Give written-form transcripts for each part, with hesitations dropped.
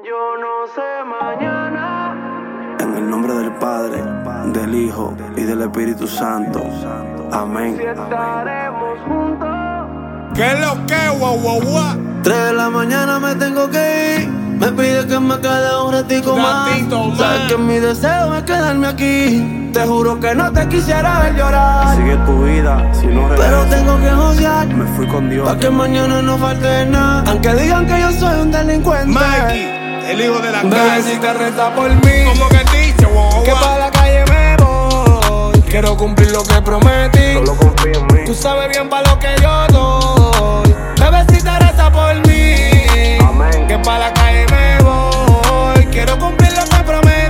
Yo no sé mañana. En el nombre del Padre, del Hijo y del Espíritu Santo. Amén. Si estaremos juntos. ¿Qué es lo que, guau, guau, guau? 3 de la mañana me tengo que ir. Me pide que me quede un ratico más. Sabes que mi deseo es quedarme aquí. Te juro que no te quisiera ver llorar. Sigue tu vida, si no regresas. Pero tengo que josear. Me fui con Dios. Pa' que mañana no falte nada. Aunque digan que yo soy un delincuente. Mikey, el hijo de la Bebé, calle. si te reza por mí. ¿Cómo que dice, guau, Que guau? pa' la calle me voy. Quiero cumplir lo que prometí. Solo confío en mí. Tú sabes bien pa' lo que yo doy. Bebé, si te reza por mí. Amén. Que pa' la calle me voy. Quiero cumplir lo que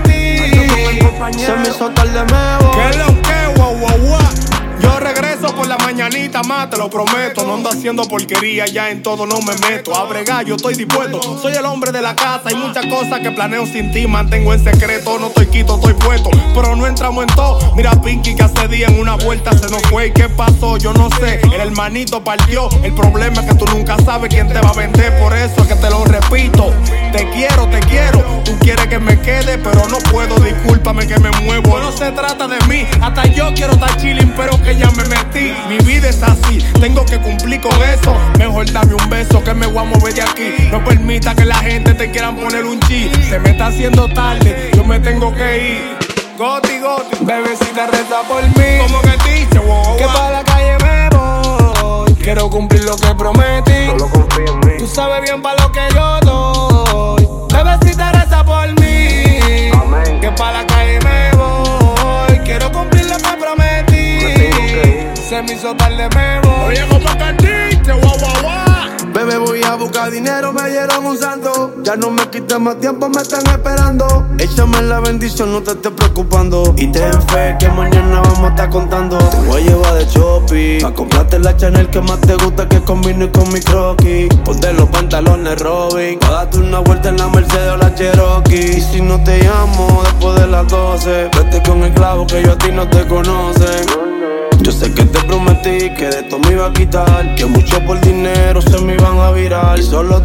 prometí. Se me hizo tarde, me voy. ¿Qué es lo que, guau, guau, guau? Yo regreso por la mañanita más, te lo prometo. No ando haciendo porquería, ya en todo no me meto. A bregar, yo estoy dispuesto. Soy el hombre de la casa. Hay muchas cosas que planeo sin ti, mantengo en secreto. No estoy quito, estoy puesto, pero no entramos en todo. Mira Pinky que hace día en una vuelta se nos fue. ¿Y qué pasó? Yo no sé. El hermanito partió. El problema es que tú nunca sabes quién te va a vender. Por eso es que te lo repito. Te quiero, te quiero. Tú quieres que me quede, pero no puedo. Discúlpame que me muevo. No se trata de mí. Hasta yo quiero estar chilling, pero que ya me metí. Mi vida es así, tengo que cumplir con eso. Mejor dame un beso que me voy a mover de aquí. No permita que la gente te quieran poner un chi. Se me está haciendo tarde, yo me tengo que ir. Goti, goti, Bebecita reza por mí. ¿cómo que dice, guau, Que guau? pa' la calle me voy. Quiero cumplir lo que prometí. Solo confío en mí. Tú sabes bien pa' lo que yo doy. Bebecita reza por mí. Amén. Que pa' la calle me voy. Quiero cumplir lo que prometí. Me tengo que ir. Se me hizo tarde, me voy. Oye, ¿cómo que dice, guau, guau, guau? Bebé, voy a buscar dinero, me dieron un santo. Ya no me quites más tiempo, me están esperando. Échame la bendición, no te estés preocupando. Y ten fe que mañana vamos a estar contando. Te voy a llevar de shopping pa' comprarte la Chanel que más te gusta, que combine con mi croquis. Ponte los pantalones Robin, pa' darte una vuelta en la Mercedes o la Cherokee. Y si no te llamo después de las 12, vete con el clavo que yo a ti no te conocen. Yo sé que te prometí que de esto me iba a quitar, que mucho por dinero se me iban a virar. Y solo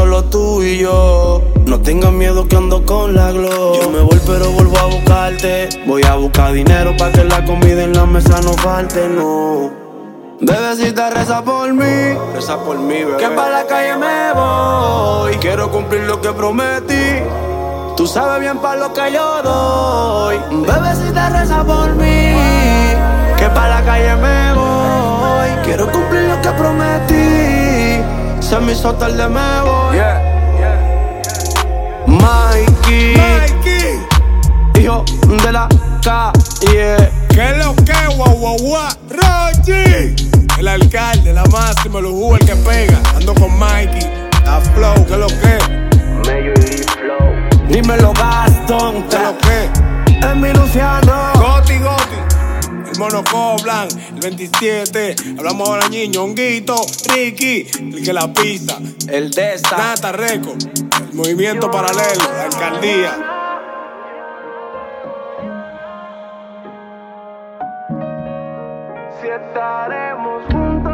tú y yo. No tengas miedo que ando con la glow. Yo me voy pero vuelvo a buscarte. Voy a buscar dinero para que la comida en la mesa no falte, no. Bebecita reza por mí, bebé. Que pa' la calle me voy. Quiero cumplir lo que prometí. Tú sabes bien pa' lo que yo doy. Bebecita reza por mí. Que pa' la calle me voy. Quiero cumplir lo que prometí. Se me hizo tarde, me voy. Mikey, hijo de la calle. ¿Qué es lo que, guau, guau, guau? Rochi, el alcalde, la máxima, los jugos, el que pega. Ando con Mikey, a Flow, ¿qué es lo que? Mello y flow. Dímelo, Gastón. ¿Qué es lo que? Es mi Luciano. Goti, Goti, el Mono Coblan, el 27. Hablamos ahora, niño, Honguito, Ricky, el que la pisa. El de esta. Nata Record, el movimiento paralelo, la alcaldía. Si estaremos juntos.